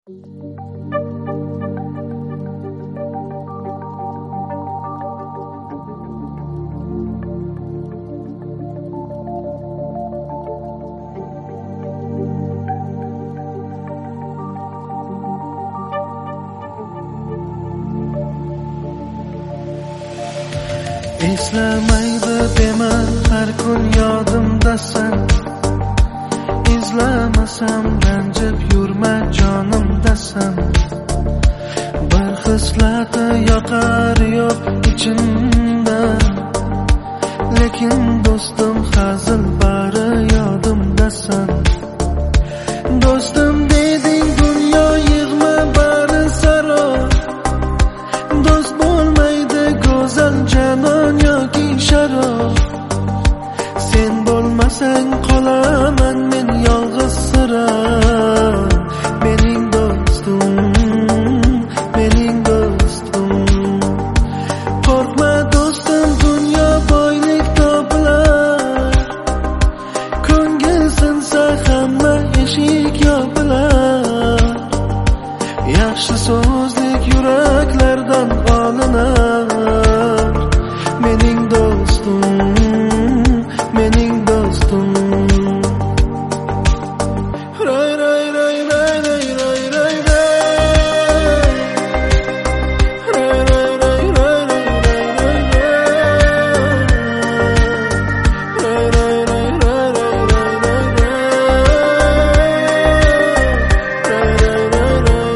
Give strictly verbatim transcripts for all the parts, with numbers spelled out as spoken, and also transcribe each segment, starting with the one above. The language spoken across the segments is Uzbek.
Eslamaydi dema har kun yodimdasan, izlamasam ranjib yurma jonimdasan. Bir xislati yoqar yo'q ichimda, lekin do'stim hazil bari yodimdasan. Do'stim deding dunyo yig'ma bari saror, do'st bo'lmaydi go'zal janon yoki sharob. Sen bo'lmasang qolaman men yolg'iz sira. Mening do'stim, mening do'stim. Qo'rqma do'stim, dunyo boylik topilar. Ko'ngil sinsa hamma eshik yopilar. Yaxshi so'zlik yuraklardan olinar. Mening do'stim, mening do'stim. Ray ray ray ray ray ray ray ray. Ray ray ray ray ray ray ray. Ray ray ray ray ray ray ray. Ray ray ray ray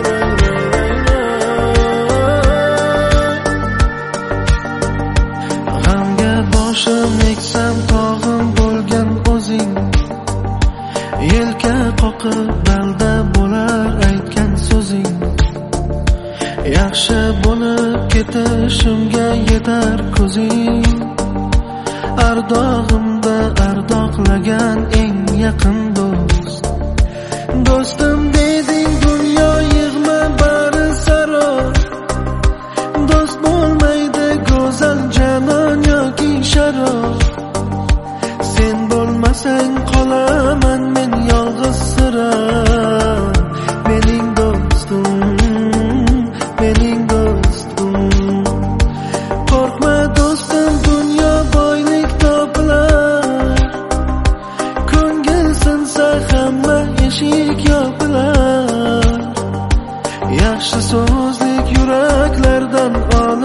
ray ray. G'amga boshim eksam tog'im bo'lgan o'zing. Yelka qoqib dalda bo'lar aytgan so'zing. Yaxshi bo'lib ketishimga yetar ko'zing. Ardog'imda ardoqlagan eng yaqin do'st. Do'stim deding dunyo yig'ma bari saror, do'st bo'lmaydi go'zal janon yoki sharob. Sen bo'lmasang qolaman men yolg'iz sira. Mening do'stim, mening do'stim. Qo'rqma do'stim, dunyo boylik topilar. Ko'ngil sinsa hamma eshik yopilar. Yaxshi so'zlik yuraklardan olinar.